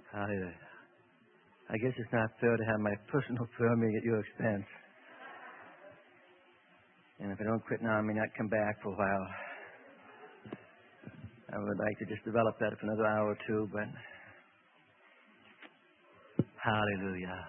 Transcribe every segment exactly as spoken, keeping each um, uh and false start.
Hallelujah. I guess it's not fair to have my personal prayer meeting at your expense. And if I don't quit now, I may not come back for a while. I would like to just develop that for another hour or two, but hallelujah.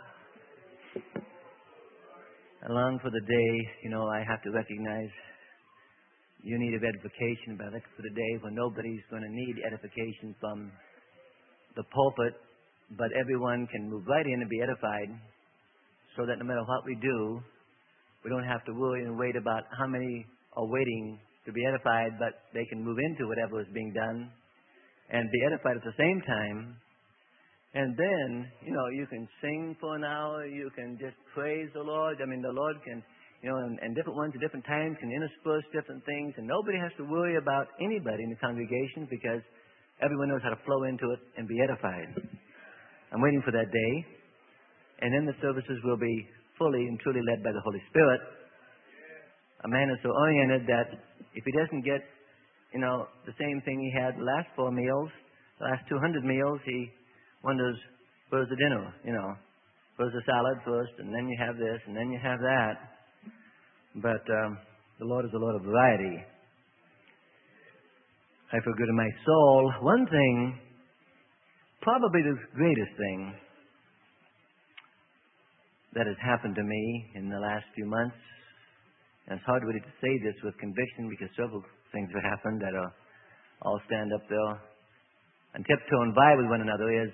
I long for the day, you know, I have to recognize you need of edification, but I look for the day when nobody's going to need edification from the pulpit, but everyone can move right in and be edified, so that no matter what we do, we don't have to worry and wait about how many are waiting to be edified, but they can move into whatever is being done and be edified at the same time. And then, you know, you can sing for an hour, you can just praise the Lord. I mean, the Lord can, you know, and, and different ones at different times can intersperse different things, and nobody has to worry about anybody in the congregation because everyone knows how to flow into it and be edified. I'm waiting for that day. And then the services will be fully and truly led by the Holy Spirit. A man is so oriented that if he doesn't get, you know, the same thing he had the last four meals, the last two hundred meals, he wonders, where's the dinner, you know? Where's the salad first, and then you have this, and then you have that. But um, the Lord is the Lord of variety. I feel good in my soul. One thing, probably the greatest thing that has happened to me in the last few months, and it's hard really to say this with conviction because several things have happened that are all stand up there and tiptoe and vie with one another, is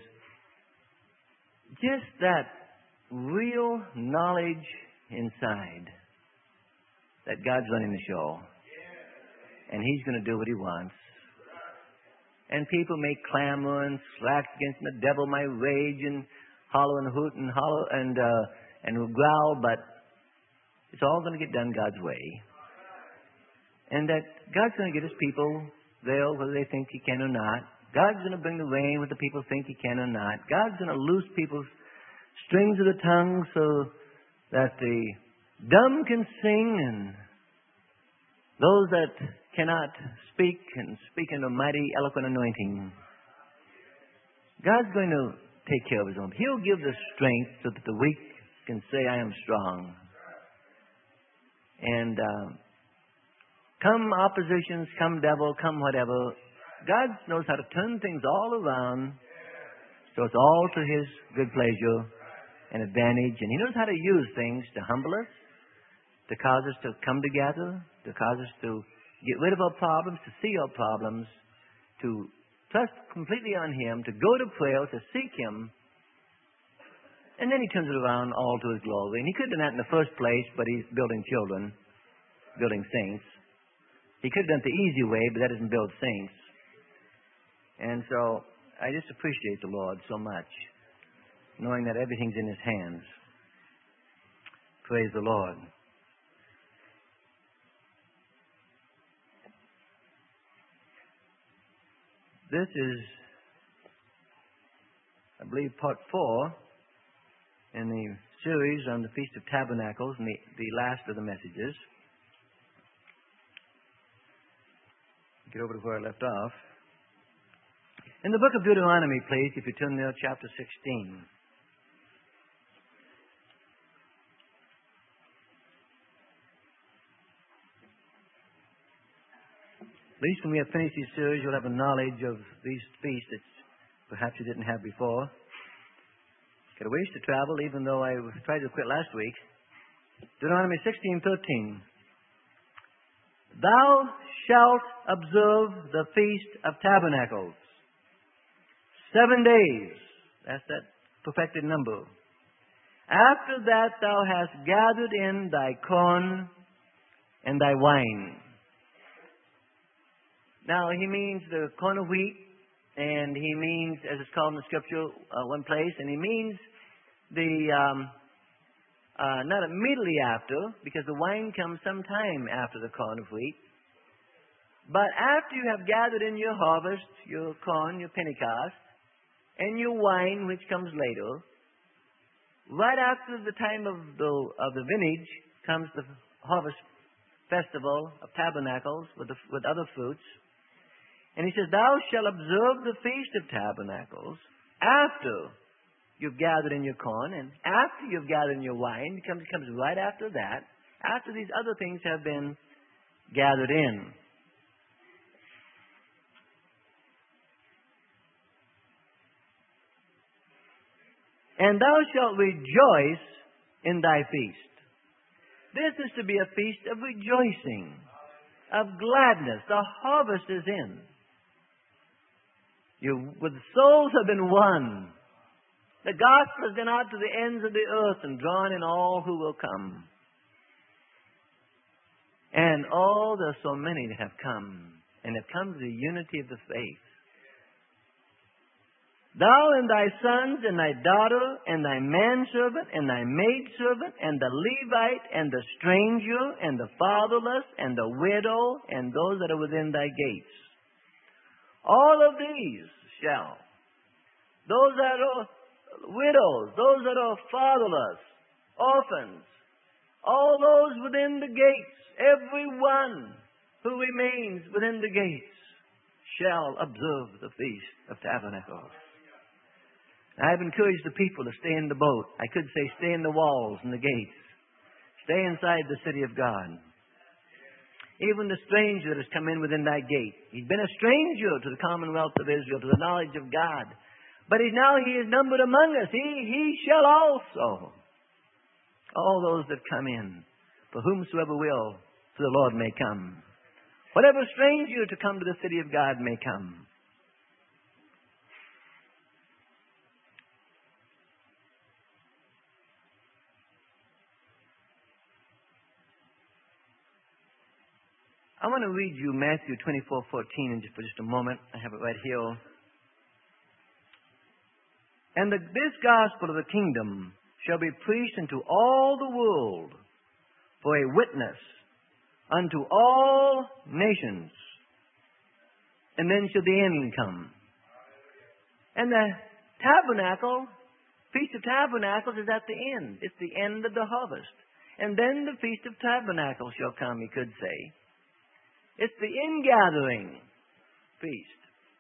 just that real knowledge inside that God's running the show and He's going to do what He wants. And people may clamor and slack against the devil, my rage, and hollow and hoot and hollow and uh, and growl, but it's all going to get done God's way. And that God's going to get His people there whether they think He can or not. God's going to bring the rain whether people think He can or not. God's going to loose people's strings of the tongue so that the dumb can sing and those that cannot speak can speak in a mighty, eloquent anointing. God's going to take care of His own. He'll give the strength so that the weak can say, I am strong. And uh, come oppositions, come devil, come whatever, God knows how to turn things all around so it's all to His good pleasure and advantage. And He knows how to use things to humble us, to cause us to come together, to cause us to get rid of our problems, to see our problems, to trust completely on Him, to go to prayer, to seek Him. And then He turns it around all to His glory. And He could have done that in the first place, but He's building children, building saints. He could have done it the easy way, but that doesn't build saints. And so I just appreciate the Lord so much, knowing that everything's in His hands. Praise the Lord. This is, I believe, part four in the series on the Feast of Tabernacles, and the, the last of the messages. Get over to where I left off. In the book of Deuteronomy, please, if you turn there, chapter sixteen. At least when we have finished these series, you'll have a knowledge of these feasts that perhaps you didn't have before. Got a ways to travel, even though I tried to quit last week. Deuteronomy sixteen thirteen. Thou shalt observe the Feast of Tabernacles. Seven days. That's that perfected number. After that thou hast gathered in thy corn and thy wine. Now, he means the corn of wheat, and he means, as it's called in the Scripture, uh, one place, and he means the, um, uh, not immediately after, because the wine comes sometime after the corn of wheat, but after you have gathered in your harvest, your corn, your Pentecost, and your wine, which comes later, right after the time of the, of the vintage comes the harvest festival of tabernacles with, the, with other fruits. And he says, thou shalt observe the Feast of Tabernacles after you've gathered in your corn and after you've gathered in your wine. It comes, it comes right after that, after these other things have been gathered in. And thou shalt rejoice in thy feast. This is to be a feast of rejoicing, of gladness. The harvest is in. You, with souls have been won. The gospel has gone out to the ends of the earth and drawn in all who will come. And all, there are so many that have come, and have come to the unity of the faith. Thou and thy sons and thy daughter and thy manservant and thy maidservant and the Levite and the stranger and the fatherless and the widow and those that are within thy gates. All of these shall. Those that are widows, those that are fatherless, orphans, all those within the gates, every one who remains within the gates shall observe the Feast of Tabernacles. I've encouraged the people to stay in the boat. I could say stay in the walls and the gates. Stay inside the city of God. Even the stranger that has come in within thy gate. He's been a stranger to the commonwealth of Israel, to the knowledge of God. But he, now he is numbered among us. He, he shall also. All those that come in, for whomsoever will, to the Lord may come. Whatever stranger to come to the city of God may come. I want to read you Matthew twenty-four fourteen for just a moment. I have it right here. And the, this gospel of the kingdom shall be preached unto all the world for a witness unto all nations. And then shall the end come. And the tabernacle, Feast of Tabernacles, is at the end. It's the end of the harvest. And then the Feast of Tabernacles shall come, you could say. It's the ingathering feast.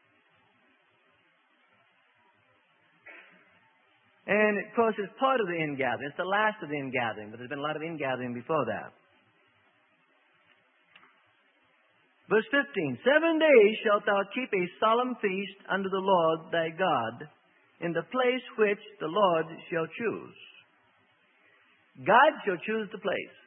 And, of course, it's part of the ingathering. It's the last of the ingathering, but there's been a lot of ingathering before that. Verse fifteen, Seven days shalt thou keep a solemn feast unto the Lord thy God in the place which the Lord shall choose. God shall choose the place.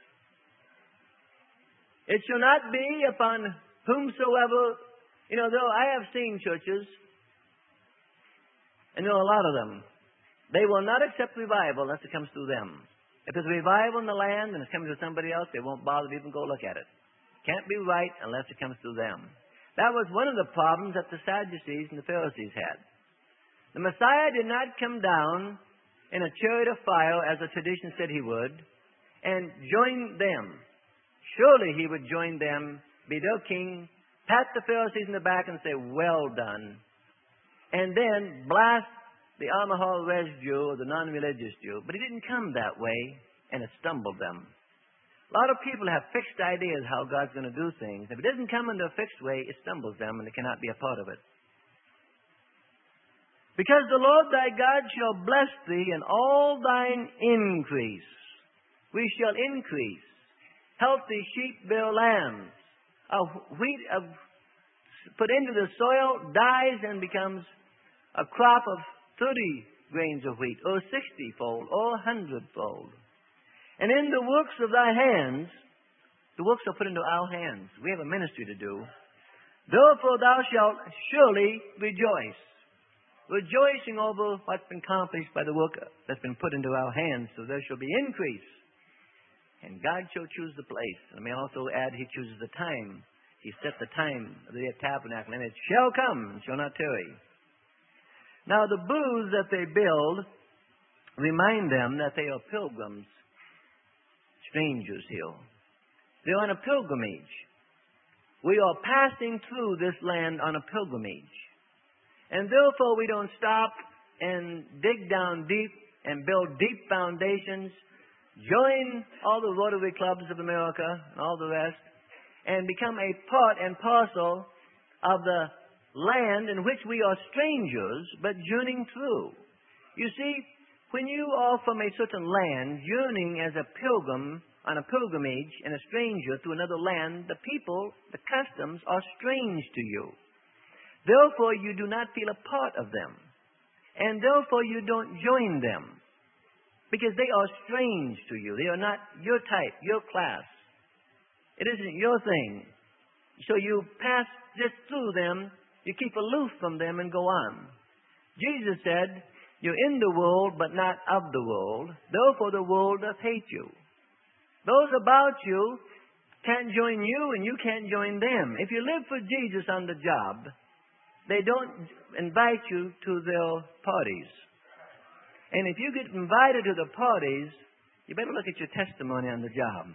It shall not be upon whomsoever, you know, though I have seen churches, and there are a lot of them, they will not accept revival unless it comes through them. If there's a revival in the land and it's coming to somebody else, they won't bother to even go look at it. Can't be right unless it comes through them. That was one of the problems that the Sadducees and the Pharisees had. The Messiah did not come down in a chariot of fire, as the tradition said he would, and join them. Surely he would join them, be their king, pat the Pharisees in the back and say, well done, and then blast the Almahal Res Jew or the non-religious Jew. But he didn't come that way, and it stumbled them. A lot of people have fixed ideas how God's going to do things. If it doesn't come in a fixed way, it stumbles them, and they cannot be a part of it. Because the Lord thy God shall bless thee in all thine increase. We shall increase. Healthy sheep bear lambs. A wheat of, put into the soil dies and becomes a crop of thirty grains of wheat, or sixty-fold, or hundredfold. And in the works of thy hands, the works are put into our hands. We have a ministry to do. Therefore thou shalt surely rejoice. Rejoicing over what's been accomplished by the work that's been put into our hands, so there shall be increase. And God shall choose the place. And I may also add, He chooses the time. He set the time of the tabernacle, and it shall come and shall not tarry. Now the booths that they build remind them that they are pilgrims, strangers here. They're on a pilgrimage. We are passing through this land on a pilgrimage. And therefore we don't stop and dig down deep and build deep foundations, join all the Rotary Clubs of America and all the rest, and become a part and parcel of the land in which we are strangers, but journeying through. You see, when you are from a certain land, journeying as a pilgrim on a pilgrimage and a stranger to another land, the people, the customs are strange to you. Therefore, you do not feel a part of them. And therefore, you don't join them. Because they are strange to you. They are not your type, your class. It isn't your thing. So you pass just through them, you keep aloof from them and go on. Jesus said, you're in the world, but not of the world. Therefore, the world doth hate you. Those about you can't join you, and you can't join them. If you live for Jesus on the job, they don't invite you to their parties. And if you get invited to the parties, you better look at your testimony on the job.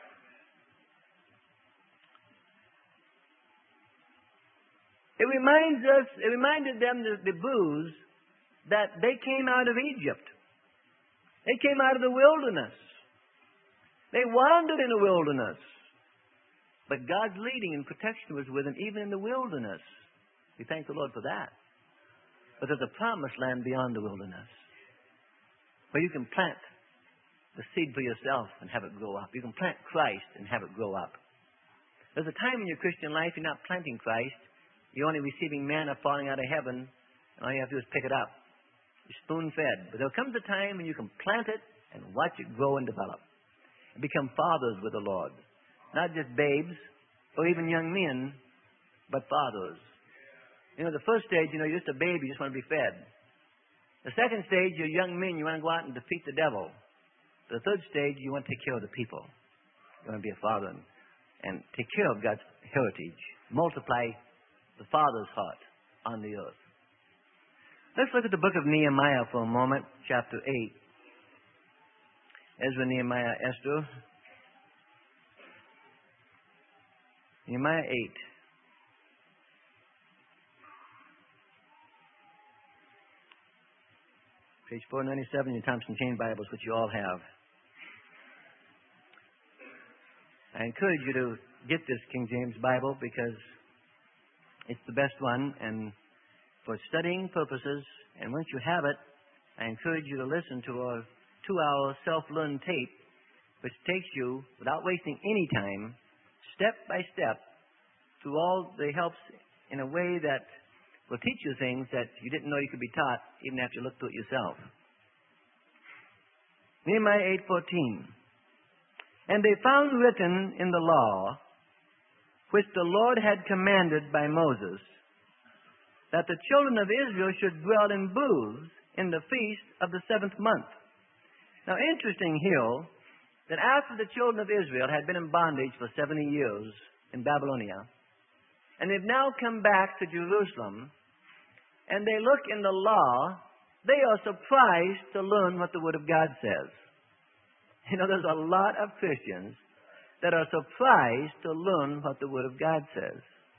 It reminds us, it reminded them, the, the Hebrews, that they came out of Egypt. They came out of the wilderness. They wandered in the wilderness. But God's leading and protection was with them even in the wilderness. We thank the Lord for that. But there's a promised land beyond the wilderness, where you can plant the seed for yourself and have it grow up. You can plant Christ and have it grow up. There's a time in your Christian life you're not planting Christ. You're only receiving manna falling out of heaven, and all you have to do is pick it up. You're spoon-fed. But there comes a time when you can plant it and watch it grow and develop and become fathers with the Lord. Not just babes or even young men, but fathers. You know, the first stage, you know, you're just a baby, you just want to be fed. The second stage, you're young men, you want to go out and defeat the devil. The third stage, you want to take care of the people. You want to be a father and, and take care of God's heritage. Multiply the Father's heart on the earth. Let's look at the book of Nehemiah for a moment, chapter eight. Ezra, Nehemiah, Esther. Nehemiah eight. Page four ninety-seven in your Thompson Chain Bibles, which you all have. I encourage you to get this King James Bible because it's the best one, and for studying purposes. And once you have it, I encourage you to listen to our two-hour self-learned tape, which takes you, without wasting any time, step by step, through all the helps in a way that will teach you things that you didn't know you could be taught, even after you looked through it yourself. Nehemiah eight fourteen. And they found written in the law, which the Lord had commanded by Moses, that the children of Israel should dwell in booths in the feast of the seventh month. Now, interesting here, that after the children of Israel had been in bondage for seventy years in Babylonia, and they've now come back to Jerusalem, and they look in the law, they are surprised to learn what the Word of God says. You know, there's a lot of Christians that are surprised to learn what the Word of God says.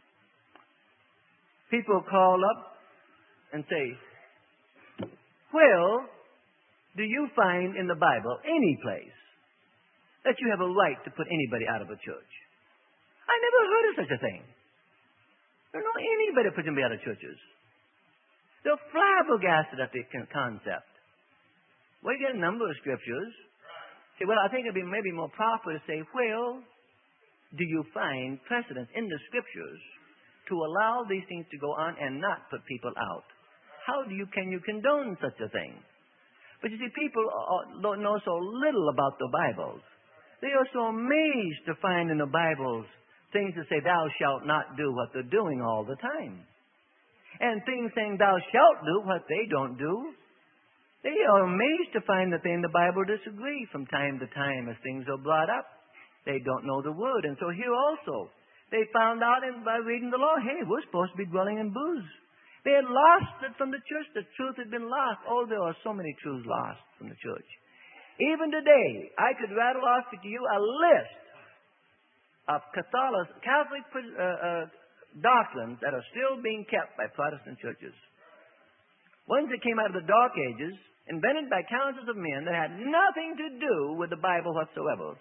People call up and say, well, do you find in the Bible any place that you have a right to put anybody out of a church? I never heard of such a thing. There don't know anybody put anybody out of churches. They're flabbergasted at the concept. Well, you get a number of scriptures. Say, well, I think it'd be maybe more proper to say, well, do you find precedence in the scriptures to allow these things to go on and not put people out? How do you can you condone such a thing? But you see, people don't know so little about the Bibles. They are so amazed to find in the Bibles things that say, thou shalt not do what they're doing all the time. And things saying, thou shalt do what they don't do. They are amazed to find that they in the Bible disagree from time to time as things are brought up. They don't know the Word. And so here also, they found out in, by reading the law, hey, we're supposed to be dwelling in booths. They had lost it from the church. The truth had been lost. Oh, there are so many truths lost from the church. Even today, I could rattle off to you a list of Catholic, Catholic uh, uh, doctrines that are still being kept by Protestant churches. Ones that came out of the Dark Ages, invented by councils of men that had nothing to do with the Bible whatsoever.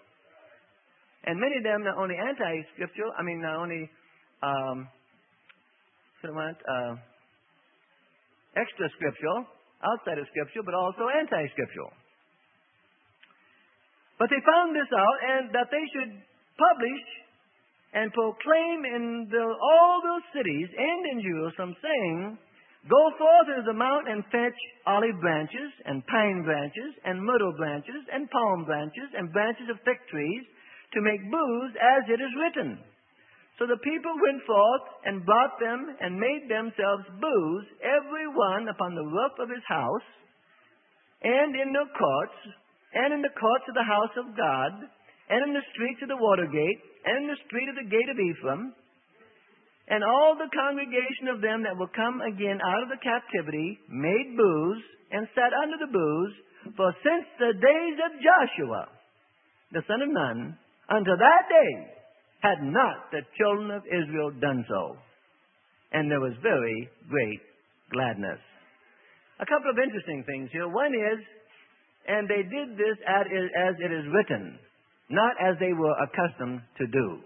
And many of them not only anti-scriptural, I mean not only um, uh, extra scriptural, outside of scriptural, but also anti-scriptural. But they found this out, and that they should publish and proclaim in the, all those cities and in Jerusalem, saying, "Go forth into the mount and fetch olive branches and pine branches and myrtle branches and palm branches and branches of thick trees to make booths, as it is written." So the people went forth and brought them and made themselves booths, every one upon the roof of his house, and in the courts, and in the courts of the house of God, and in the streets of the water gate, and in the street of the gate of Ephraim. And all the congregation of them that were come again out of the captivity made booths, and sat under the booths, for since the days of Joshua, the son of Nun, unto that day, had not the children of Israel done so. And there was very great gladness. A couple of interesting things here. One is, and they did this as it is written, not as they were accustomed to do.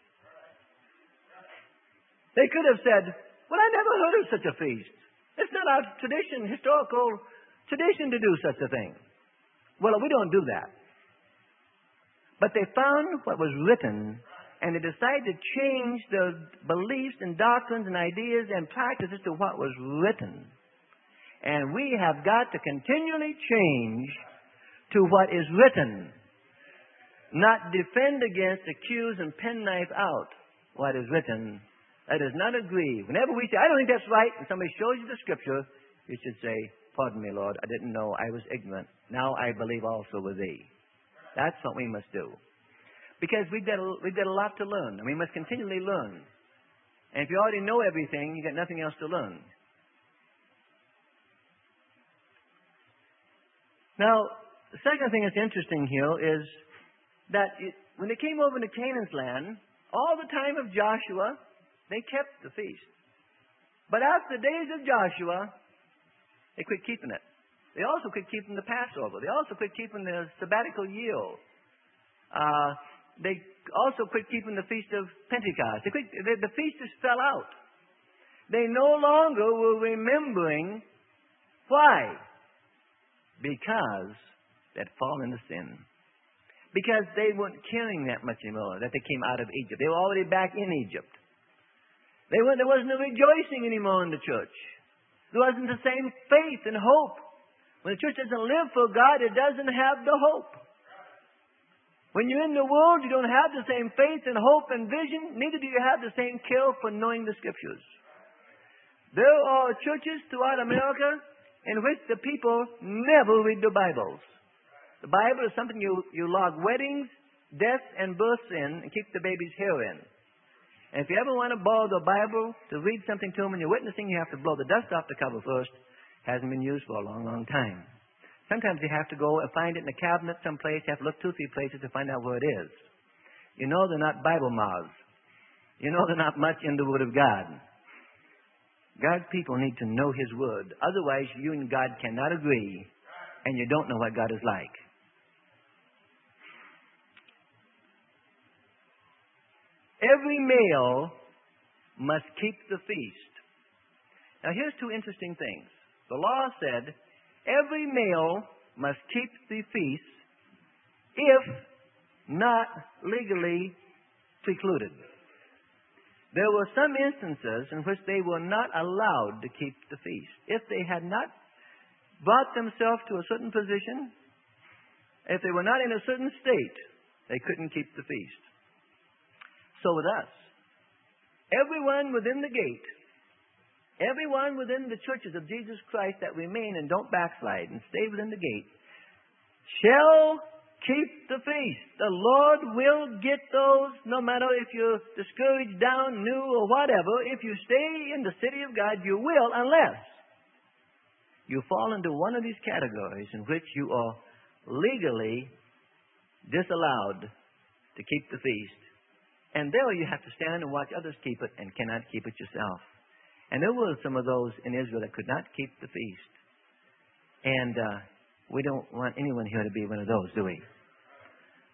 They could have said, "Well, I never heard of such a feast. It's not our tradition, historical tradition to do such a thing." Well, we don't do that. But they found what was written, and they decided to change the beliefs and doctrines and ideas and practices to what was written. And we have got to continually change to what is written, not defend against, accuse, and penknife out what is written. That does not agree. Whenever we say, "I don't think that's right," and somebody shows you the scripture, you should say, "Pardon me, Lord, I didn't know, I was ignorant. Now I believe also with thee." That's what we must do. Because we've got, a, we've got a lot to learn, and we must continually learn. And if you already know everything, you've got nothing else to learn. Now, the second thing that's interesting here is that it, when they came over to Canaan's land, all the time of Joshua, they kept the feast. But after the days of Joshua, they quit keeping it. They also quit keeping the Passover. They also quit keeping the sabbatical year. Uh, they also quit keeping the Feast of Pentecost. They quit, the, the feast just fell out. They no longer were remembering. Why? Because they'd fallen into sin. Because they weren't caring that much anymore, that they came out of Egypt. They were already back in Egypt. They weren't, there wasn't a rejoicing anymore in the church. There wasn't the same faith and hope. When the church doesn't live for God, it doesn't have the hope. When you're in the world, you don't have the same faith and hope and vision. Neither do you have the same care for knowing the Scriptures. There are churches throughout America in which the people never read the Bibles. The Bible is something you, you log weddings, deaths, and births in and keep the baby's hair in. And if you ever want to borrow the Bible to read something to them when you're witnessing, you have to blow the dust off the cover first. Hasn't been used for a long, long time. Sometimes you have to go and find it in a cabinet someplace. You have to look two, three places to find out where it is. You know they're not Bible mouths. You know they're not much in the Word of God. God's people need to know His Word. Otherwise, you and God cannot agree, and you don't know what God is like. Every male must keep the feast. Now, here's two interesting things. The law said every male must keep the feast if not legally precluded. There were some instances in which they were not allowed to keep the feast. If they had not brought themselves to a certain position, if they were not in a certain state, they couldn't keep the feast. So with us, everyone within the gate, everyone within the churches of Jesus Christ that remain and don't backslide and stay within the gate, shall keep the feast. The Lord will get those, no matter if you're discouraged, down, new, or whatever. If you stay in the city of God, you will, unless you fall into one of these categories in which you are legally disallowed to keep the feast. And there you have to stand and watch others keep it and cannot keep it yourself. And there were some of those in Israel that could not keep the feast. And uh, we don't want anyone here to be one of those, do we?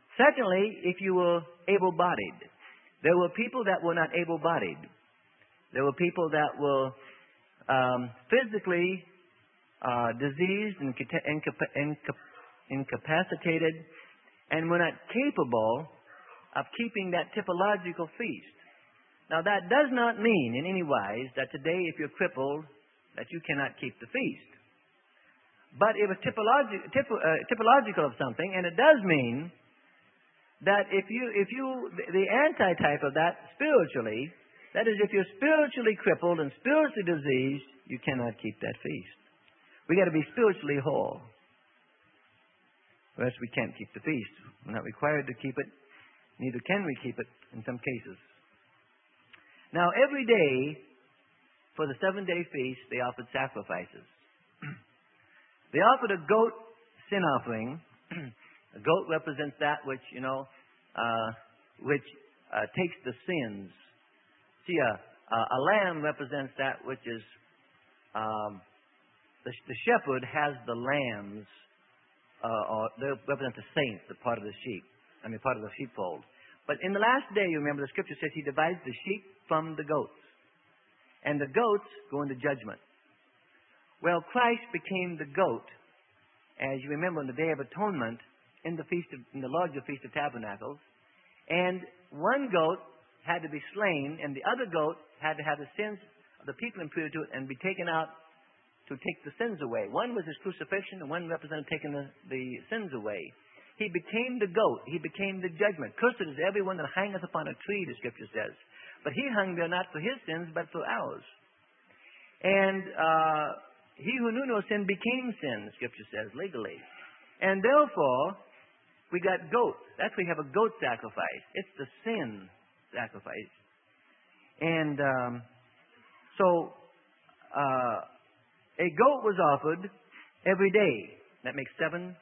Secondly, if you were able-bodied. There were people that were not able-bodied. There were people that were um, physically uh, diseased and incapa- incap- incapacitated and were not capable of keeping that typological feast. Now, that does not mean in any wise that today, if you're crippled, that you cannot keep the feast. But it was typologi- typo, uh, typological of something, and it does mean that if you, if you, the antitype of that spiritually, that is, if you're spiritually crippled and spiritually diseased, you cannot keep that feast. We got to be spiritually whole. Or else we can't keep the feast. We're not required to keep it. Neither can we keep it in some cases. Now, every day for the seven-day feast, they offered sacrifices. They offered a goat sin offering. A goat represents that which, you know, uh, which uh, takes the sins. See, a, a lamb represents that which is, um, the, the shepherd has the lambs, uh, or they represent the saints, the part of the sheep, I mean, part of the sheepfold. But in the last day, you remember, the scripture says he divides the sheep from the goats. And the goats go into judgment. Well, Christ became the goat, as you remember, on the Day of Atonement, in the feast of, in the larger Feast of Tabernacles, and one goat had to be slain, and the other goat had to have the sins of the people imputed to it and be taken out to take the sins away. One was his crucifixion, and one represented taking the, the sins away. He became the goat. He became the judgment. Cursed is everyone that hangeth upon a tree, the scripture says. But he hung there not for his sins, but for ours. And uh, he who knew no sin became sin, the scripture says, legally. And therefore, we got goat. That's why we have a goat sacrifice. It's the sin sacrifice. And um, so, uh, a goat was offered every day. That makes seven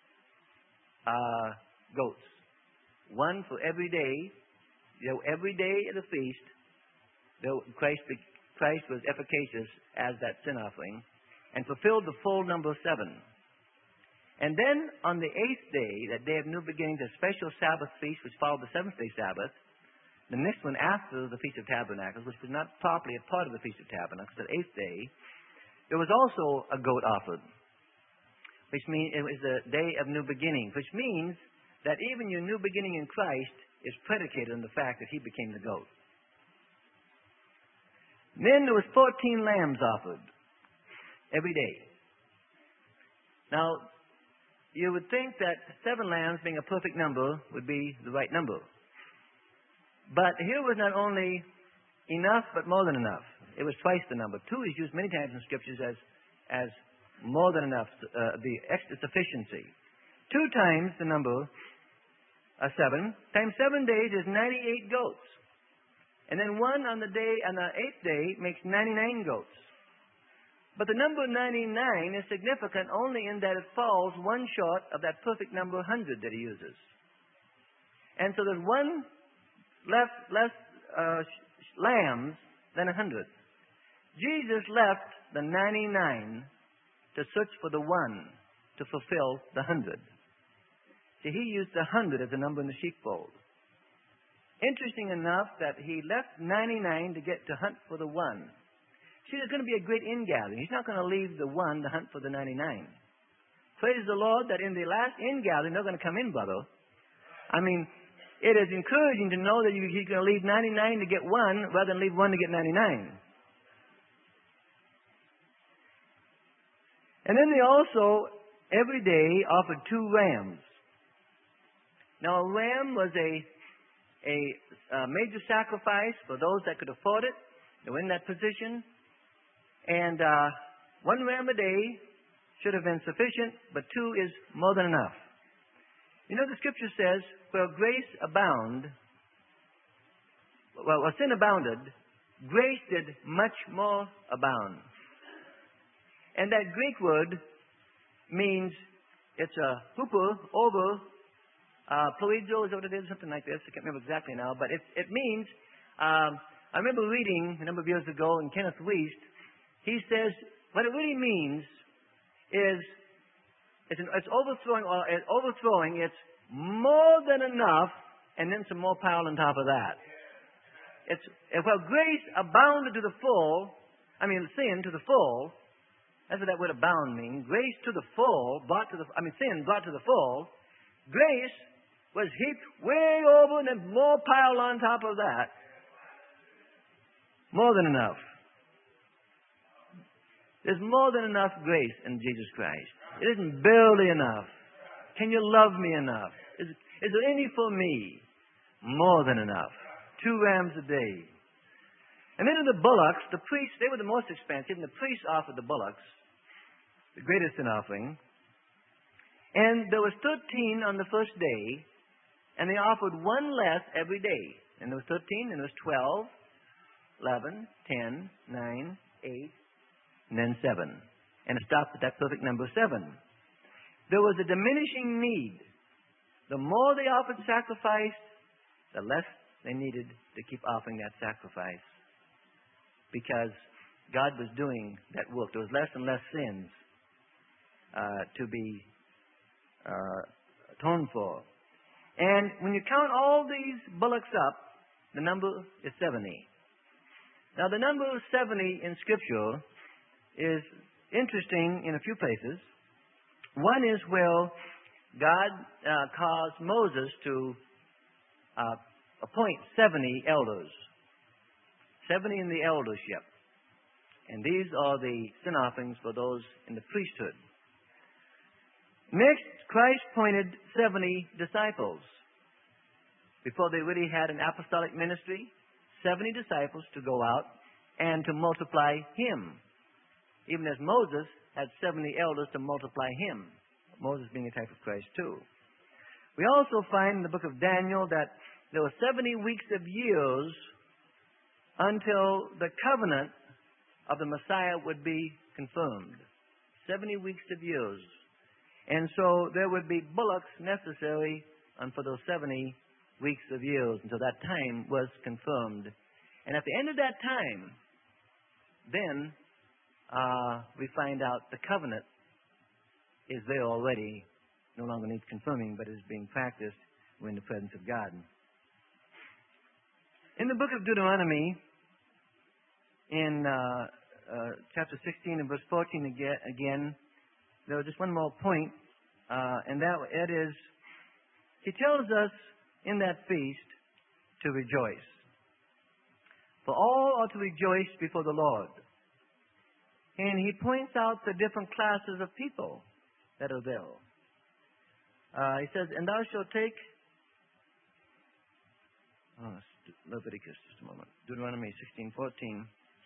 uh, goats. One for every day. You know, every day of the feast, though Christ, Christ was efficacious as that sin offering and fulfilled the full number of seven. And then on the eighth day, that day of new beginnings, a special Sabbath feast which followed the seventh day Sabbath, the next one after the Feast of Tabernacles, which was not properly a part of the Feast of Tabernacles, the eighth day, there was also a goat offered, which means it was the day of new beginnings, which means that even your new beginning in Christ is predicated on the fact that he became the goat. Then there was fourteen lambs offered every day. Now, you would think that seven lambs, being a perfect number, would be the right number. But here was not only enough, but more than enough. It was twice the number. Two is used many times in scriptures as, as more than enough, uh, the extra sufficiency. Two times the number, uh, seven, times seven days is ninety-eight goats. And then one on the day, on the eighth day, makes ninety-nine goats. But the number ninety-nine is significant only in that it falls one short of that perfect number one hundred that he uses. And so there's one less, less uh, lambs than one hundred. Jesus left the ninety-nine to search for the one to fulfill the one hundred. See, he used the one hundred as a number in the sheepfold. Interesting enough that he left ninety-nine to get to hunt for the one. See, there's going to be a great ingathering. He's not going to leave the one to hunt for the ninety-nine. Praise the Lord that in the last ingathering, they're going to come in, brother. I mean, it is encouraging to know that you, he's going to leave ninety-nine to get one rather than leave one to get ninety-nine. And then they also, every day, offered two rams. Now, a ram was a, a, a major sacrifice for those that could afford it. They were in that position. And uh, one ram a day should have been sufficient, but two is more than enough. You know, the scripture says, where grace abound, well, where sin abounded, grace did much more abound. And that Greek word means, it's a huper, over, uh, ploizo, is that what it is? Something like this. I can't remember exactly now, but it, it means, um, I remember reading a number of years ago in Kenneth Wuest. He says, what it really means is, it's, an, it's overthrowing, or it's overthrowing, it's more than enough, and then some more pile on top of that. it's, if well, grace abounded to the full, I mean, sin to the full, that's what that word abound means. Grace to the full, brought to the, I mean, sin brought to the full. Grace was heaped way over and then more piled on top of that. More than enough. There's more than enough grace in Jesus Christ. It isn't barely enough. Can you love me enough? Is, is there any for me? More than enough. Two rams a day. And then in the bullocks, the priests, they were the most expensive, and the priests offered the bullocks, the greatest sin offering. And there was thirteen on the first day, and they offered one less every day. And there was thirteen, and there was twelve, eleven, ten, nine, eight, and then seven. And it stopped at that perfect number seven. There was a diminishing need. The more they offered sacrifice, the less they needed to keep offering that sacrifice. Because God was doing that work. There was less and less sins uh, to be uh, atoned for. And when you count all these bullocks up, the number is seventy. Now, the number seventy in Scripture is interesting in a few places. One is where God uh, caused Moses to uh, appoint seventy elders. seventy in the eldership. And these are the sin offerings for those in the priesthood. Next, Christ appointed seventy disciples. Before they really had an apostolic ministry, seventy disciples to go out and to multiply Him. Even as Moses had seventy elders to multiply Him. Moses being a type of Christ too. We also find in the book of Daniel that there were seventy weeks of years until the covenant of the Messiah would be confirmed. seventy weeks of years. And so there would be bullocks necessary and for those seventy weeks of years until that time was confirmed. And at the end of that time, then uh, we find out the covenant is there already, no longer needs confirming, but is being practiced. We're in the presence of God. In the book of Deuteronomy, in uh, uh, chapter sixteen and verse fourteen again, again, there was just one more point, uh, and that it is, he tells us in that feast to rejoice. For all are to rejoice before the Lord. And he points out the different classes of people that are there. Uh, he says, and thou shalt take, oh, Leviticus, just a moment, Deuteronomy sixteen fourteen.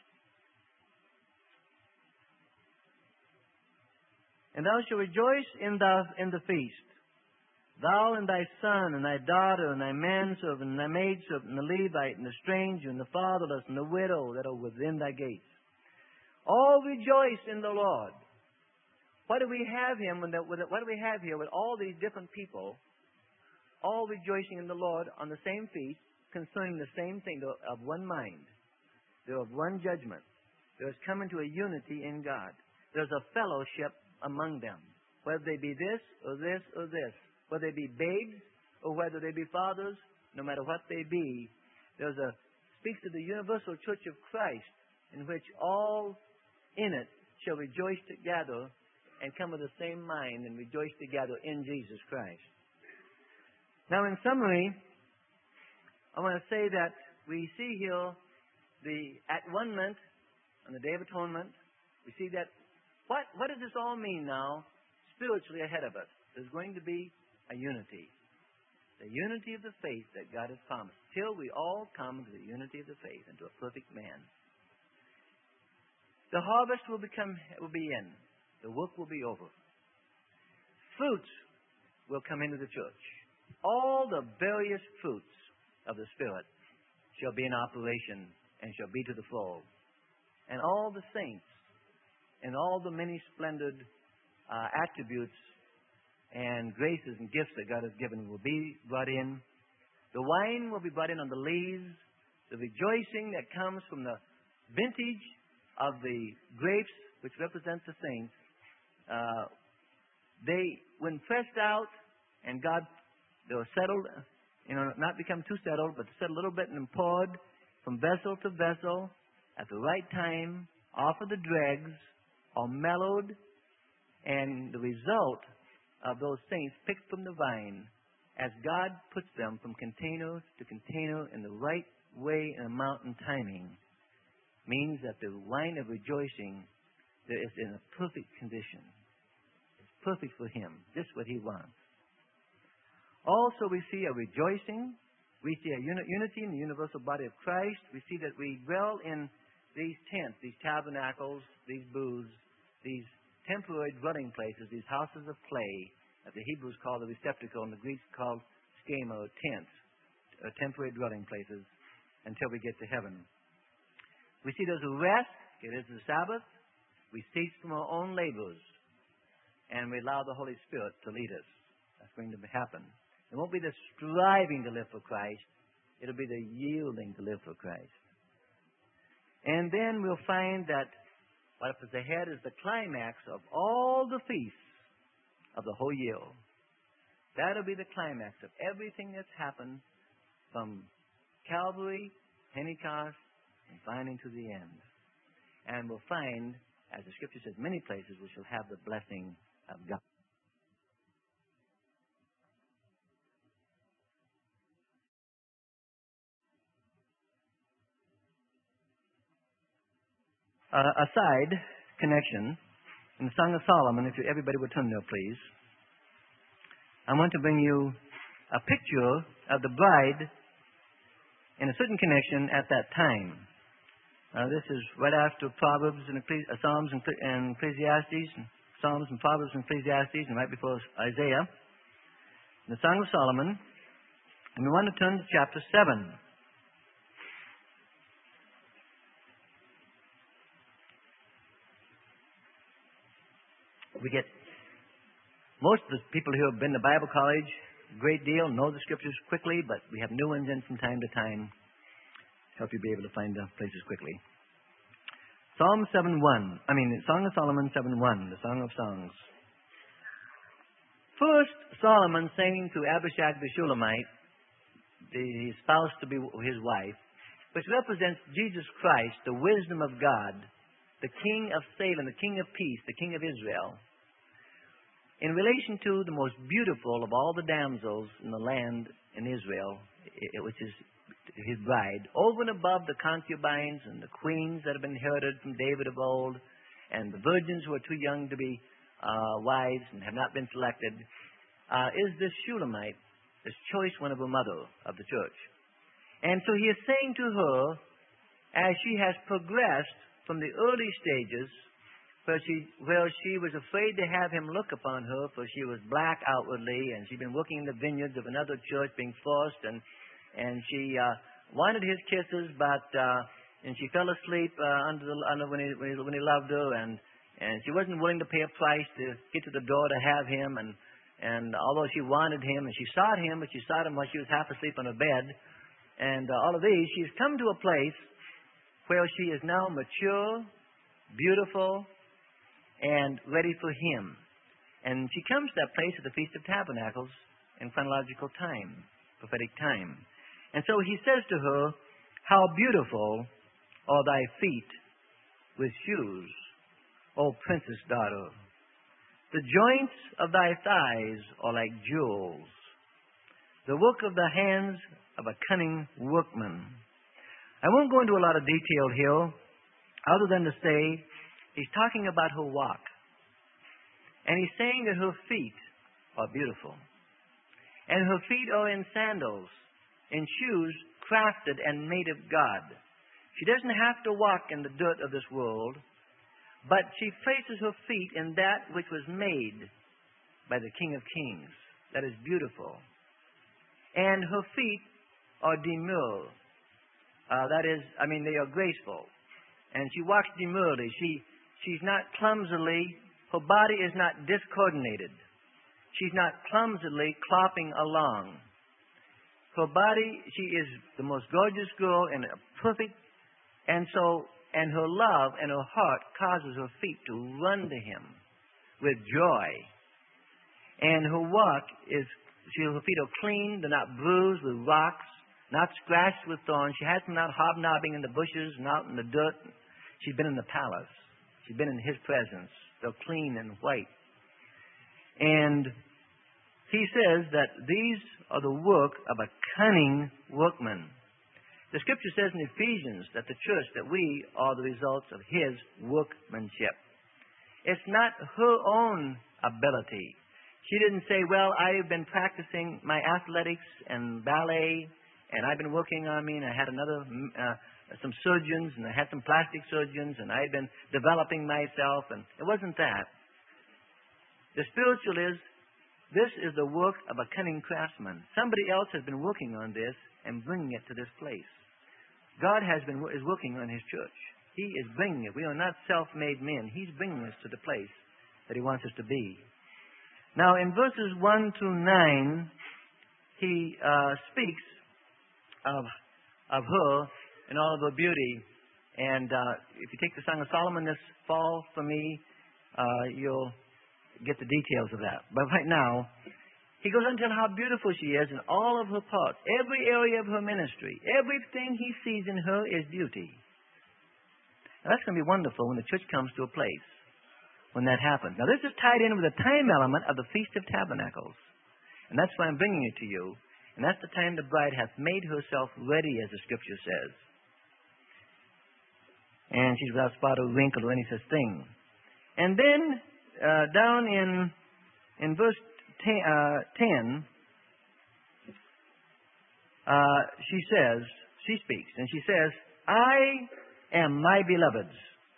And thou shalt rejoice in the, in the feast, thou and thy son, and thy daughter, and thy manservant, and thy maidservant, and the Levite, and the stranger, and the fatherless, and the widow that are within thy gates. All rejoice in the Lord. Why do we have him? When the, what do we have here with all these different people, all rejoicing in the Lord on the same feast, concerning the same thing, they're of one mind. They're of one judgment. There's coming to a unity in God. There's a fellowship among them, whether they be this or this or this, whether they be babes or whether they be fathers, no matter what they be, there's a speaks of the universal church of Christ, in which all in it shall rejoice together and come with the same mind and rejoice together in Jesus Christ. Now, in summary, I want to say that we see here the at-one-ment on the Day of Atonement. We see that What, what does this all mean now, spiritually ahead of us? There's going to be a unity. The unity of the faith that God has promised. Till we all come to the unity of the faith and to a perfect man. The harvest will become will be in. The work will be over. Fruits will come into the church. All the various fruits of the Spirit shall be in operation and shall be to the full. And all the saints and all the many splendid uh, attributes and graces and gifts that God has given will be brought in. The wine will be brought in on the lees. The rejoicing that comes from the vintage of the grapes, which represents the saints, uh, they, when pressed out and God, they were settled, you know, not become too settled, but settled a little bit and poured, from vessel to vessel, at the right time, off of the dregs, are mellowed, and the result of those things picked from the vine, as God puts them from container to container in the right way and amount and timing, means that the wine of rejoicing is in a perfect condition. It's perfect for Him, just what He wants. Also, we see a rejoicing. We see a uni- unity in the universal body of Christ. We see that we dwell in these tents, these tabernacles, these booths, these temporary dwelling places, these houses of clay, that the Hebrews call the receptacle and the Greeks call schema or tents, or temporary dwelling places, until we get to heaven. We see there's a rest. It is the Sabbath. We cease from our own labors, and we allow the Holy Spirit to lead us. That's going to happen. It won't be the striving to live for Christ. It'll be the yielding to live for Christ. And then we'll find that what is ahead is the climax of all the feasts of the whole year. That'll be the climax of everything that's happened from Calvary, Pentecost, and finally to the end. And we'll find, as the Scripture says many places, we shall have the blessing of God. Uh, a side connection in the Song of Solomon, if you, everybody would turn there, please. I want to bring you a picture of the bride in a certain connection at that time. Uh, this is right after Proverbs and Ecclesi- uh, Psalms and, and Ecclesiastes, and Psalms and Proverbs and Ecclesiastes, and right before Isaiah, the Song of Solomon. And we want to turn to chapter seven. We get, most of the people who have been to Bible college a great deal, know the Scriptures quickly, but we have new ones in from time to time to help you be able to find the places quickly. Psalm seven one, I mean, Song of Solomon seven one, the Song of Songs. First, Solomon singing to Abishag the Shulamite, the spouse to be his wife, which represents Jesus Christ, the wisdom of God, the King of Salem, the King of Peace, the King of Israel, in relation to the most beautiful of all the damsels in the land in Israel, which is his bride, over and above the concubines and the queens that have been inherited from David of old, and the virgins who are too young to be uh, wives and have not been selected, uh, is this Shulamite, this choice one of a mother of the church. And so he is saying to her, as she has progressed from the early stages, where she, where she was afraid to have him look upon her, for she was black outwardly, and she'd been working in the vineyards of another church, being forced, and and she uh, wanted his kisses, but uh, and she fell asleep uh, under the under when he, when he when he loved her, and and she wasn't willing to pay a price to get to the door to have him, and and although she wanted him, and she sought him, but she sought him while she was half asleep on her bed, and uh, all of these, she's come to a place where she is now mature, beautiful, and ready for him. And she comes to that place at the Feast of Tabernacles in chronological time, prophetic time. And so he says to her, how beautiful are thy feet with shoes, O princess daughter. The joints of thy thighs are like jewels, the work of the hands of a cunning workman. I won't go into a lot of detail here, other than to say, he's talking about her walk. And he's saying that her feet are beautiful. And her feet are in sandals, in shoes crafted and made of God. She doesn't have to walk in the dirt of this world, but she places her feet in that which was made by the King of Kings. That is beautiful. And her feet are demure. Uh, that is, I mean, they are graceful. And she walks demurely. She She's not clumsily, her body is not discoordinated. She's not clumsily clopping along. Her body, she is the most gorgeous girl and a perfect, and so, and her love and her heart causes her feet to run to him with joy. And her walk is, she, her feet are clean, they're not bruised with rocks, not scratched with thorns. She hasn't been out hobnobbing in the bushes and out in the dirt. She's been in the palace. She's been in His presence. They're clean and white. And He says that these are the work of a cunning workman. The Scripture says in Ephesians that the church, that we are the results of His workmanship. It's not her own ability. She didn't say, well, I've been practicing my athletics and ballet, and I've been working on me, and I had another, uh, some surgeons, and I had some plastic surgeons, and I've been developing myself, and it wasn't that. The spiritual is, this is the work of a cunning craftsman. Somebody else has been working on this and bringing it to this place. God has been is working on His church. He is bringing it. We are not self-made men. He's bringing us to the place that He wants us to be. Now, in verses one through nine, He uh, speaks of, of her and all of her beauty. And uh, if you take the Song of Solomon this fall for me, uh, you'll get the details of that. But right now, he goes on to tell how beautiful she is in all of her parts, every area of her ministry. Everything he sees in her is beauty. Now, that's going to be wonderful when the church comes to a place when that happens. Now, this is tied in with the time element of the Feast of Tabernacles. And that's why I'm bringing it to you. And that's the time the bride hath made herself ready, as the Scripture says. And she's without spot or wrinkle or any such thing. And then, uh, down in in verse ten, uh, ten uh, she says, she speaks, and she says, I am my beloved's,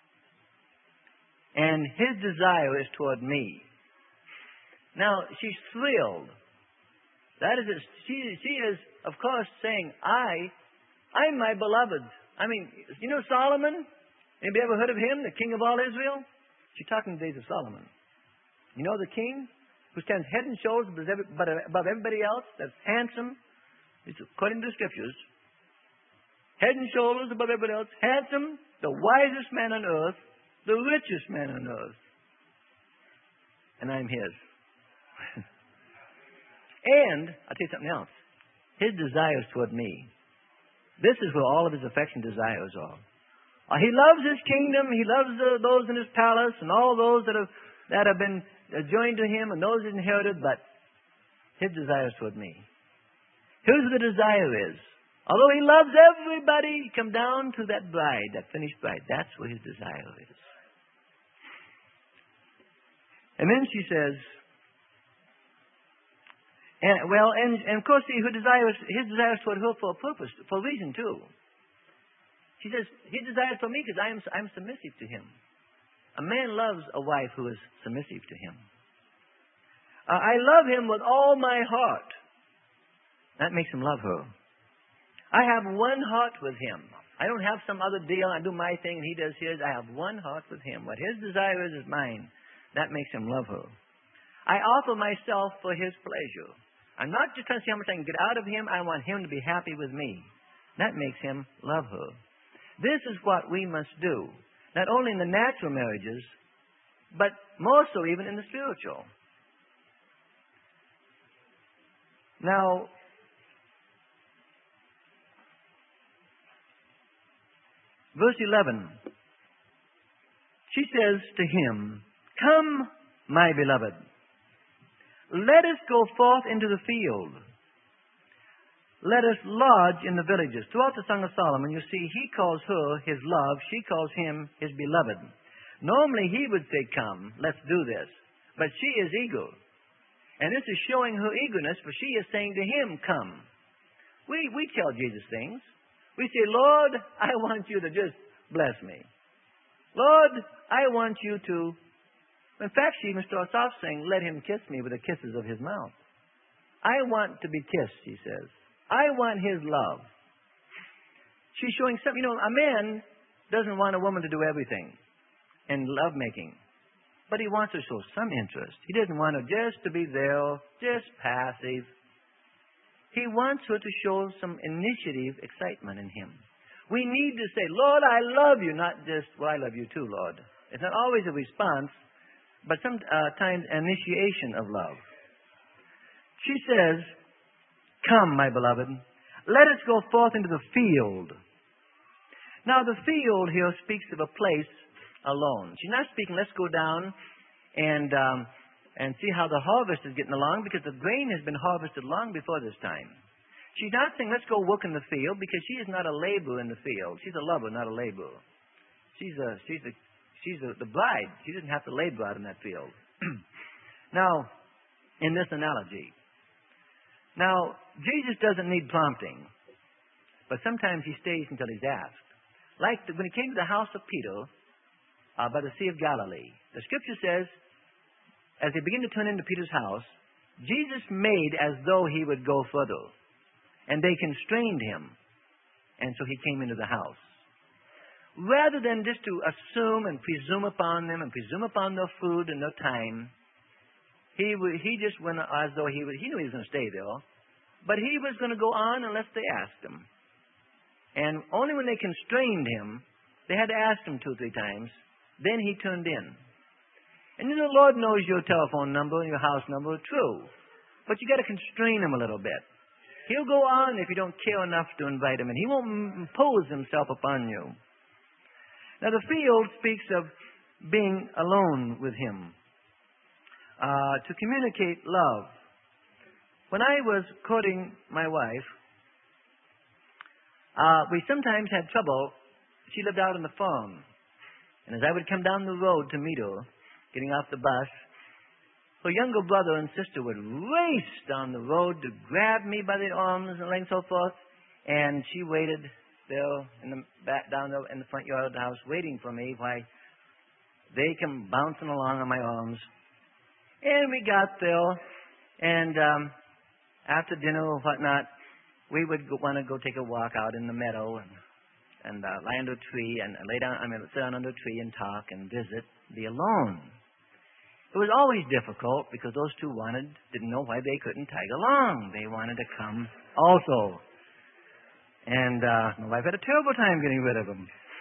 and his desire is toward me. Now, she's thrilled. That is, she, she is, of course, saying, I, I'm my beloved's. I mean, you know Solomon? Anybody ever heard of him, the king of all Israel? She's talking the days of Solomon. You know the king who stands head and shoulders above everybody else, that's handsome, it's according to the Scriptures, head and shoulders above everybody else, handsome, the wisest man on earth, the richest man on earth. And I'm his. And, I'll tell you something else. His desires toward me. This is where all of his affection desires are. Uh, he loves his kingdom. He loves uh, those in his palace and all those that have, that have been uh, joined to him and those inherited, but his desires toward me. Here's what the desire is. Although he loves everybody, come down to that bride, that finished bride. That's where his desire is. And then she says, and well, and, and of course, see, her desire is, his desire is toward her for a purpose, for a reason too. She says, his desire is for me because I am I'm submissive to him. A man loves a wife who is submissive to him. Uh, I love him with all my heart. That makes him love her. I have one heart with him. I don't have some other deal. I do my thing and he does his. I have one heart with him. What his desire is is mine. That makes him love her. I offer myself for his pleasure. I'm not just trying to see how much I can get out of him. I want him to be happy with me. That makes him love her. This is what we must do. Not only in the natural marriages, but more so even in the spiritual. Now, verse eleven. She says to him, Come, my beloved, let us go forth into the field. Let us lodge in the villages. Throughout the Song of Solomon, you see, he calls her his love. She calls him his beloved. Normally, he would say, come, let's do this. But she is eager. And this is showing her eagerness, for she is saying to him, come. We, we tell Jesus things. We say, Lord, I want you to just bless me. Lord, I want you to... In fact, she even starts off saying, let him kiss me with the kisses of his mouth. I want to be kissed, she says. I want his love. She's showing something. You know, a man doesn't want a woman to do everything in lovemaking. But he wants her to show some interest. He doesn't want her just to be there, just passive. He wants her to show some initiative, excitement in him. We need to say, Lord, I love you, not just, well, I love you too, Lord. It's not always a response, but sometimes initiation of love. She says, Come, my beloved, Let us go forth into the field. Now, the field here speaks of a place alone. She's not speaking, let's go down and um, and see how the harvest is getting along, because the grain has been harvested long before this time. She's not saying, let's go work in the field, because she is not a laborer in the field. She's a lover, not a laborer. She's a she's a she's a, the bride. She doesn't have to labor out in that field. Now, in this analogy, now Jesus doesn't need prompting, but sometimes he stays until he's asked. Like the, when he came to the house of Peter uh, by the Sea of Galilee, the Scripture says, as they began to turn into Peter's house, Jesus made as though he would go further, and they constrained him, and so he came into the house. Rather than just to assume and presume upon them and presume upon their food and their time, he w- he just went as though he would, he knew he was going to stay there, but he was going to go on unless they asked him. And only when they constrained him, they had to ask him two or three times, then he turned in. And you know, the Lord knows your telephone number and your house number, true, but you got to constrain him a little bit. He'll go on if you don't care enough to invite him, and he won't impose himself upon you. Now, the field speaks of being alone with him, uh, to communicate love. When I was courting my wife, uh, we sometimes had trouble. She lived out on the farm, and as I would come down the road to meet her, getting off the bus, her younger brother and sister would race down the road to grab me by the arms and legs and so forth, and she waited there in the back, down there in the front yard of the house, waiting for me while they come bouncing along on my arms. And we got there, and um, after dinner or whatnot, we would want to go take a walk out in the meadow and and uh, lie under a tree and lay down. I mean, sit down under a tree and talk and visit, be alone. It was always difficult because those two wanted, didn't know why they couldn't tag along. They wanted to come also. And uh, my wife had a terrible time getting rid of them.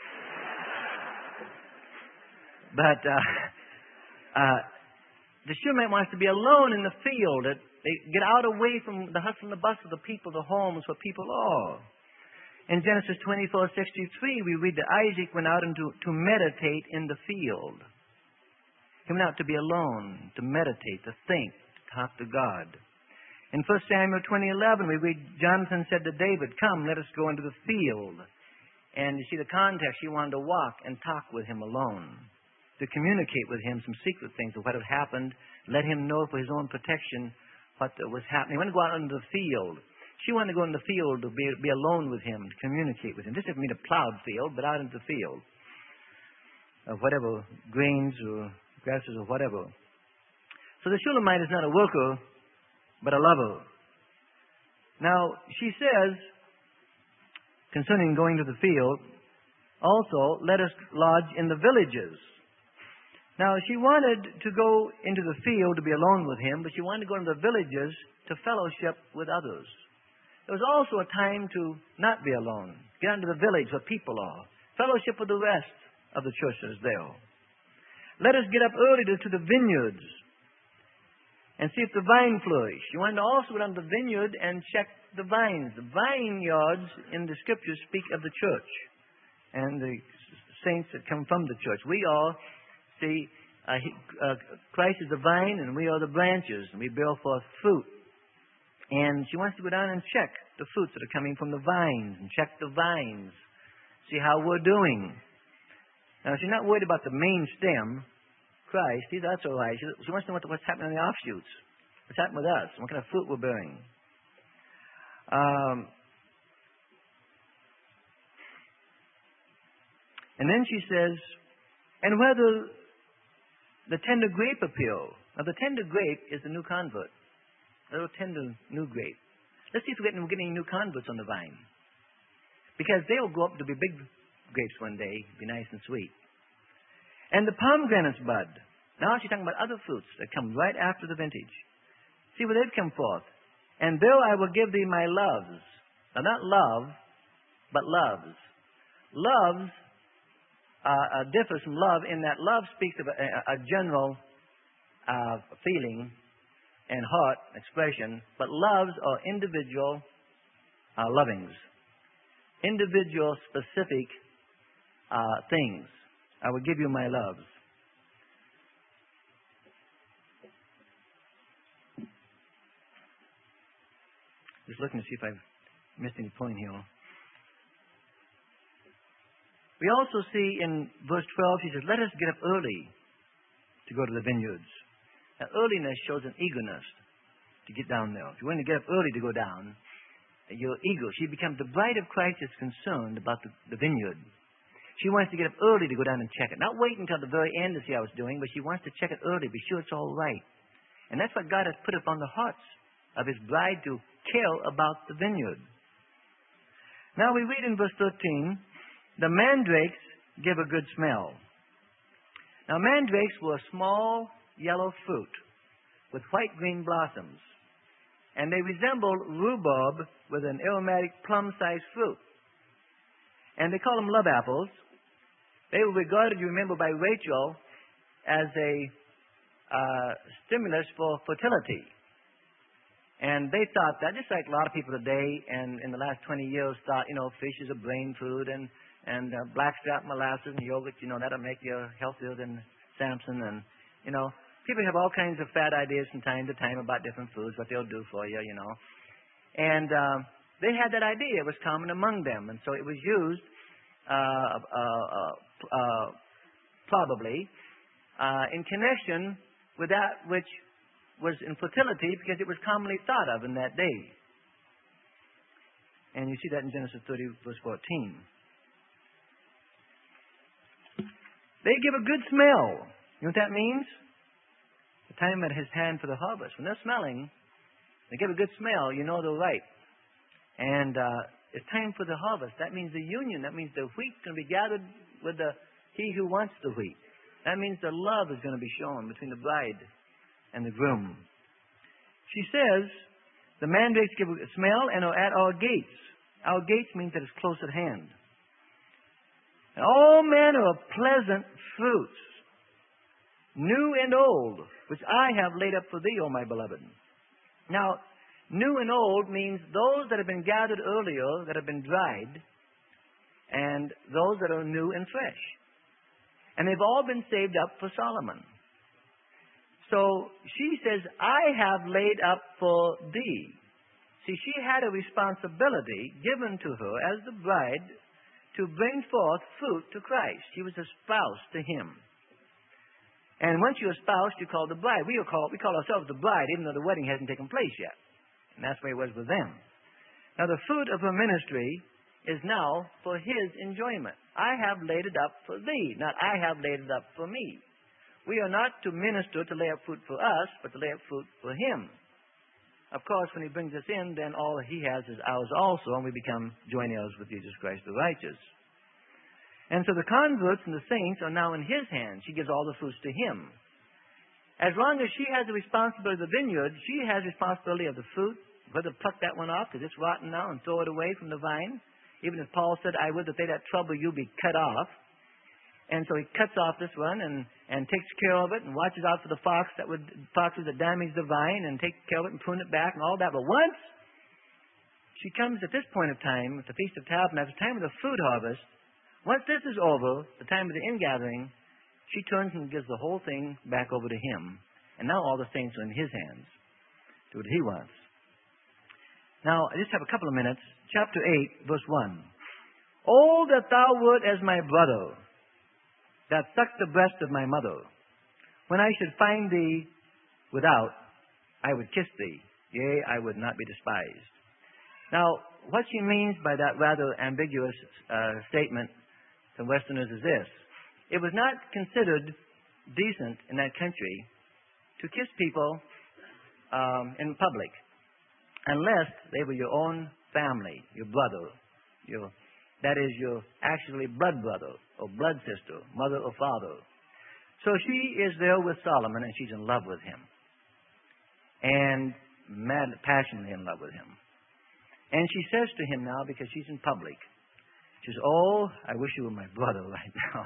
But uh, uh, the Shulamite wants to be alone in the field. It, they get out away from the hustle and the bustle of the people, the homes where people are. In Genesis twenty-four sixty-three, we read that Isaac went out into, to meditate in the field. He went out to be alone, to meditate, to think, to talk to God. In First Samuel twenty eleven, we read, Jonathan said to David, come, let us go into the field. And you see the context, he wanted to walk and talk with him alone, to communicate with him some secret things of what had happened, let him know for his own protection what was happening. He wanted to go out into the field. She wanted to go in the field to be, be alone with him, to communicate with him. This didn't mean a plowed field, but out into the field of whatever, grains or grasses or whatever. So the Shulamite is not a worker, but a lover. Now, she says, concerning going to the field, also, let us lodge in the villages. Now, she wanted to go into the field to be alone with him, but she wanted to go into the villages to fellowship with others. There was also a time to not be alone. Get into the village where people are. Fellowship with the rest of the churches there. Let us get up early to, to the vineyards and see if the vine flourish. You want to also go down to the vineyard and check the vines. The vineyards in the Scriptures speak of the church and the saints that come from the church. We are, see, uh, he, uh, Christ is the vine and we are the branches, and we bear forth fruit. And she wants to go down and check the fruits that are coming from the vines, and check the vines, see how we're doing. Now, she's not worried about the main stem, Christ. He's, that's all right. She, she wants to know what's happening in the offshoots. What's happening with us? What kind of fruit we're bearing. Um, and then she says, and whether the tender grape appear. Now, the tender grape is the new convert. A little tender new grape. Let's see if we're getting, we're getting new converts on the vine. Because they'll grow up to be big grapes one day, be nice and sweet. And the pomegranates bud. Now she's talking about other fruits that come right after the vintage. See where they've come forth. And there I will give thee my loves. Now not love, but loves. Loves uh, uh, differs from love in that love speaks of a, a general uh, feeling and heart expression, but loves are individual uh, lovings. Individual, specific uh, things. I will give you my loves. Just looking to see if I've missed any point here. We also see in verse twelve, he says, let us get up early to go to the vineyards. Now, earliness shows an eagerness to get down there. If you're willing to get up early to go down, you're eager. She becomes, the bride of Christ is concerned about the, the vineyard. She wants to get up early to go down and check it. Not wait until the very end to see how it's doing, but she wants to check it early, be sure it's all right. And that's what God has put upon the hearts of His bride, to care about the vineyard. Now we read in verse thirteen, the mandrakes give a good smell. Now mandrakes were a small yellow fruit with white-green blossoms, and they resemble rhubarb with an aromatic plum-sized fruit. And they call them love apples. They were regarded, you remember, by Rachel as a uh, stimulus for fertility. And they thought that, just like a lot of people today, and in the last twenty years, thought, you know, fish is a brain food, and and uh, blackstrap molasses and yogurt, you know, that'll make you healthier than Samson. And, you know, people have all kinds of fad ideas from time to time about different foods, what they'll do for you, you know. And uh, they had that idea. It was common among them. And so it was used uh, uh, uh, uh, probably uh, in connection with that which was infertility, because it was commonly thought of in that day. And you see that in Genesis thirty, verse fourteen. They give a good smell. You know what that means? The time at His hand for the harvest. When they're smelling, they give a good smell, you know they're ripe. And uh, it's time for the harvest. That means the union. That means the wheat can be gathered with the he who wants the wheat. That means the love is going to be shown between the bride and the groom. She says, the mandrakes give a smell and are at our gates. Our gates means that it's close at hand. And all manner of pleasant fruits, new and old, which I have laid up for thee, O my beloved. Now, new and old means those that have been gathered earlier, that have been dried, and those that are new and fresh. And they've all been saved up for Solomon. So she says, I have laid up for thee. See, she had a responsibility given to her as the bride to bring forth fruit to Christ. She was a spouse to Him. And once you're espoused, you're called the bride. We are called, we call ourselves the bride, even though the wedding hasn't taken place yet. And that's the way it was with them. Now, the fruit of her ministry is now for His enjoyment. I have laid it up for thee, not I have laid it up for me. We are not to minister to lay up fruit for us, but to lay up fruit for Him. Of course, when He brings us in, then all He has is ours also, and we become joint heirs with Jesus Christ the righteous. And so the converts and the saints are now in His hands. She gives all the fruits to Him. As long as she has the responsibility of the vineyard, she has responsibility of the fruit, whether to pluck that one off because it's rotten now and throw it away from the vine. Even as Paul said, I would that they that trouble you be cut off. And so he cuts off this one and, and takes care of it and watches out for the fox that would foxes that damage the vine and take care of it and prune it back and all that. But once she comes at this point of time, at the Feast of Tabernacles, the time of the fruit harvest, once this is over, the time of the ingathering, she turns and gives the whole thing back over to Him. And now all the saints are in His hands. Do what He wants. Now, I just have a couple of minutes. Chapter eight, verse one. Oh, that thou wert as my brother, that sucked the breast of my mother. When I should find thee without, I would kiss thee. Yea, I would not be despised. Now, what she means by that rather ambiguous uh, statement to Westerners is this. It was not considered decent in that country to kiss people um, in public unless they were your own family, your brother, your that is your actually blood brother or blood sister, mother or father. So she is there with Solomon and she's in love with him. And mad, passionately in love with him. And she says to him now, because she's in public, she says, oh, I wish you were my brother right now.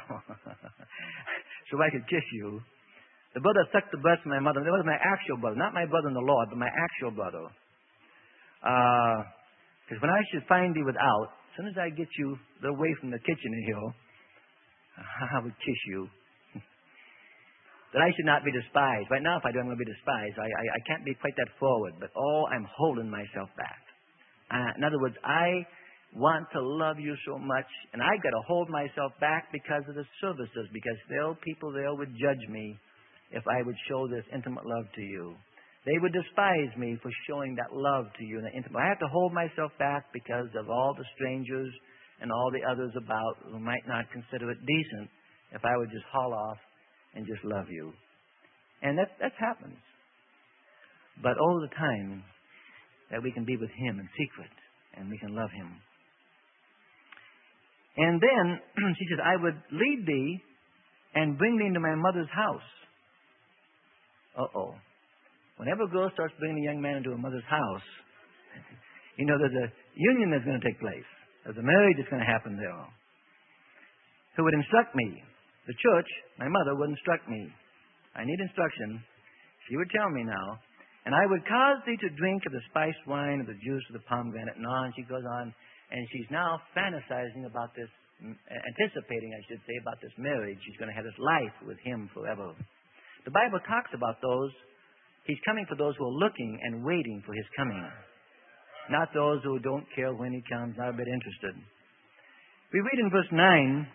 So I could kiss you. The brother sucked the breast of my mother. That was my actual brother. Not my brother in the Lord, but my actual brother. Uh, Because when I should find thee without, as soon as I get you away from the kitchen here, I would kiss you. That I should not be despised. Right now, if I do, I'm going to be despised. I, I, I can't be quite that forward. But, oh, I'm holding myself back. Uh, in other words, I want to love you so much, and I've got to hold myself back because of the services, because there are people there would judge me if I would show this intimate love to you. They would despise me for showing that love to you. And the intimate. I have to hold myself back because of all the strangers and all the others about who might not consider it decent if I would just haul off and just love you. And that that happens. But all the time that we can be with Him in secret and we can love Him. And then she says, I would lead thee and bring thee into my mother's house. Uh-oh. Whenever a girl starts bringing a young man into a mother's house, you know there's a union that's going to take place. There's a marriage that's going to happen there. Who would instruct me? The church, my mother, would instruct me. I need instruction. She would tell me now. And I would cause thee to drink of the spiced wine, of the juice of the pomegranate, and on she goes on. And she's now fantasizing about this, anticipating, I should say, about this marriage. She's going to have this life with him forever. The Bible talks about those. He's coming for those who are looking and waiting for His coming. Not those who don't care when He comes, not a bit interested. We read in verse nine,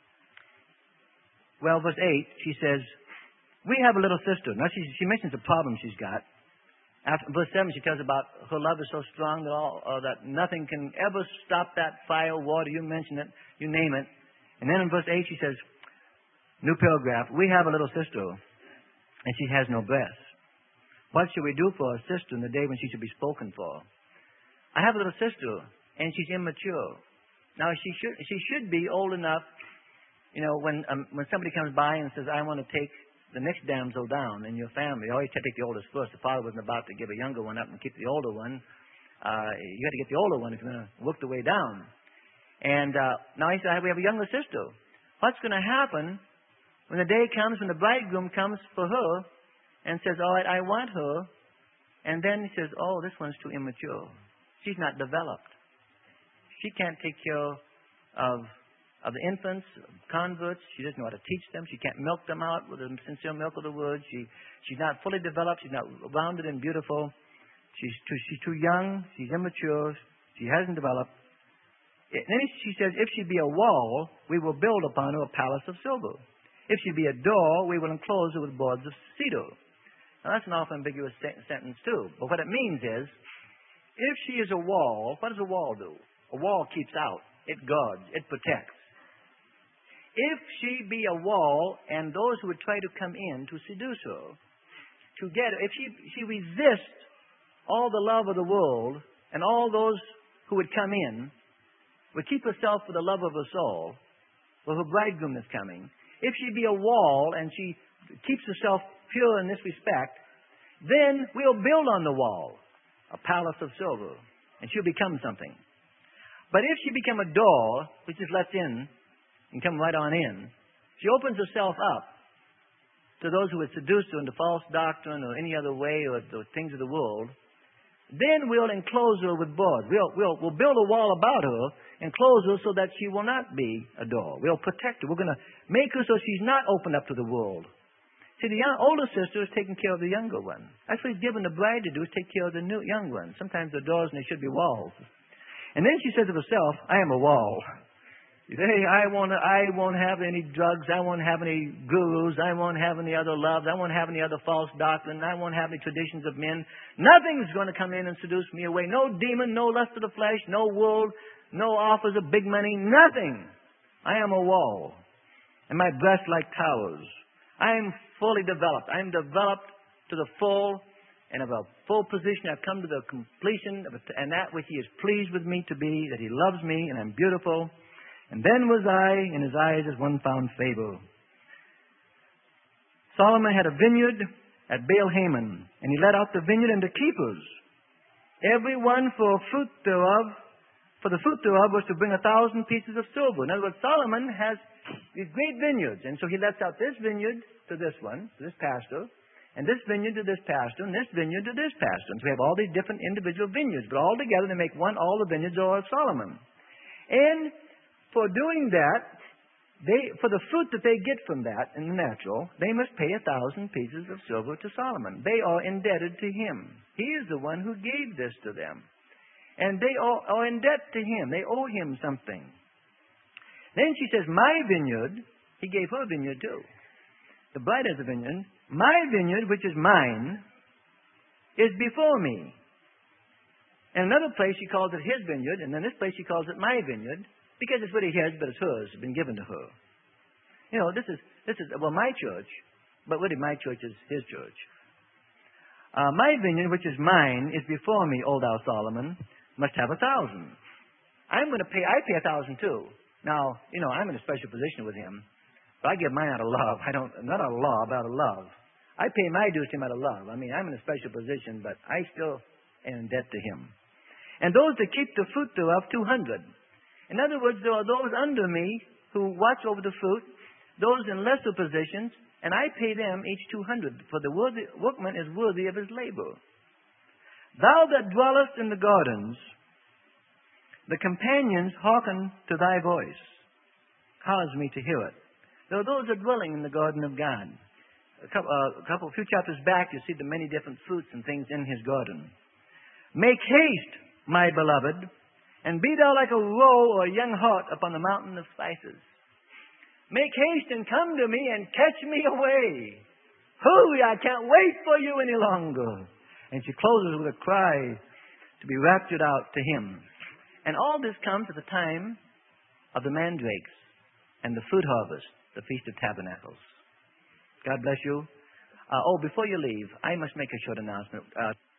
well, verse eight, she says, we have a little sister. Now, she, she mentions the problem she's got. After verse seven, she tells about her love is so strong that, all, uh, that nothing can ever stop that fire, water. You mention it, you name it. And then in verse eight, she says, new paragraph, we have a little sister, and she has no breasts. What should we do for our sister in the day when she should be spoken for? I have a little sister, and she's immature. Now, she should she should be old enough, you know, when um, when somebody comes by and says, I want to take the next damsel down in your family. You always take the oldest first. The father wasn't about to give a younger one up and keep the older one. Uh, you had to get the older one if you're going to work the way down. And uh, now he said, we have a younger sister. What's going to happen when the day comes, when the bridegroom comes for her and says, all right, I want her. And then he says, oh, this one's too immature. She's not developed. She can't take care of of the infants, converts. She doesn't know how to teach them. She can't milk them out with the sincere milk of the word. She she's not fully developed. She's not rounded and beautiful. She's too she's too young. She's immature. She hasn't developed. And then she says, if she be a wall, we will build upon her a palace of silver. If she be a door, we will enclose her with boards of cedar. Now that's an awful ambiguous sentence too. But what it means is, if she is a wall, what does a wall do? A wall keeps out. It guards. It protects. If she be a wall, and those who would try to come in to seduce her, to get her, if she, she resists all the love of the world, and all those who would come in, would keep herself for the love of her soul, for her bridegroom is coming. If she be a wall, and she keeps herself pure in this respect, then we'll build on the wall a palace of silver, and she'll become something. But if she become a door, which just lets in, and come right on in, she opens herself up to those who would seduce her into false doctrine or any other way or the things of the world, then we'll enclose her with boards. We'll, we'll, we'll build a wall about her, enclose her so that she will not be a door. We'll protect her. We're going to make her so she's not opened up to the world. See, the young, older sister is taking care of the younger one. That's what he's given the bride to do, is take care of the new, young one. Sometimes they're doors and they should be walls. And then she says of herself, I am a wall. Hey, I won't, I won't have any drugs. I won't have any gurus. I won't have any other loves. I won't have any other false doctrine. I won't have any traditions of men. Nothing's going to come in and seduce me away. No demon, no lust of the flesh, no world, no offers of big money, nothing. I am a wall, and my breasts like towers. I am fully developed. I am developed to the full, and of a full position. I've come to the completion, of it, and that which He is pleased with me to be, that He loves me, and I'm beautiful. And then was I in His eyes as one found favor. Solomon had a vineyard at Baal-Hamon, and he let out the vineyard unto keepers, every one for fruit thereof, for the fruit thereof was to bring a thousand pieces of silver. In other words, Solomon has these great vineyards, and so he lets out this vineyard to this one, to this pastor, And this vineyard to this pastor, and this vineyard to this pastor. And so we have all these different individual vineyards, but all together they make one, all the vineyards are of Solomon. And for doing that, they, for the fruit that they get from that in the natural, they must pay a thousand pieces of silver to Solomon. They are indebted to him. He is the one who gave this to them. And they are, are in debt to him. They owe him something. Then she says, my vineyard, he gave her vineyard too. The bride has a vineyard. My vineyard, which is mine, is before me. In another place she calls it his vineyard, and in this place she calls it my vineyard, because it's really his, but it's hers. It's been given to her. You know, this is, this is well, my church, but really my church is his church. Uh, my vineyard, which is mine, is before me, O thou Solomon, must have a thousand. I'm going to pay, I pay a thousand too. Now, you know, I'm in a special position with him, but I give mine out of love. I don't, not out of law, but out of love. I pay my dues to him out of love. I mean, I'm in a special position, but I still am in debt to him. And those that keep the fruit thereof, two hundred. In other words, there are those under me who watch over the fruit, those in lesser positions, and I pay them each two hundred, for the worthy, workman is worthy of his labor. Thou that dwellest in the gardens, the companions hearken to thy voice. Cause me to hear it. There are those that are dwelling in the garden of God. A couple, uh, a couple, a few chapters back, you see the many different fruits and things in his garden. Make haste, my beloved, and be thou like a roe or a young hart upon the mountain of spices. Make haste and come to me and catch me away. Hurry, I can't wait for you any longer. And she closes with a cry to be raptured out to him. And all this comes at the time of the mandrakes and the fruit harvest, the Feast of Tabernacles. God bless you. Uh, oh, before you leave, I must make a short announcement. Uh,